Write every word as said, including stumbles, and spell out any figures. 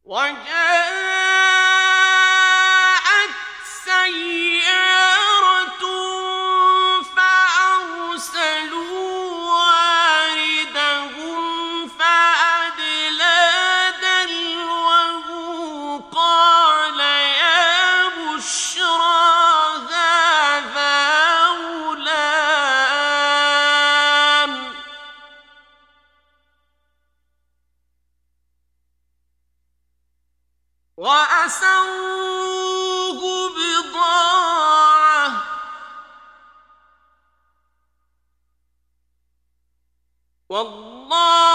وجاءت سيارة فأرسلوا واردهم فأدلى دلوه قال يا بشرى هذا غلام وأسروه بضاعة والله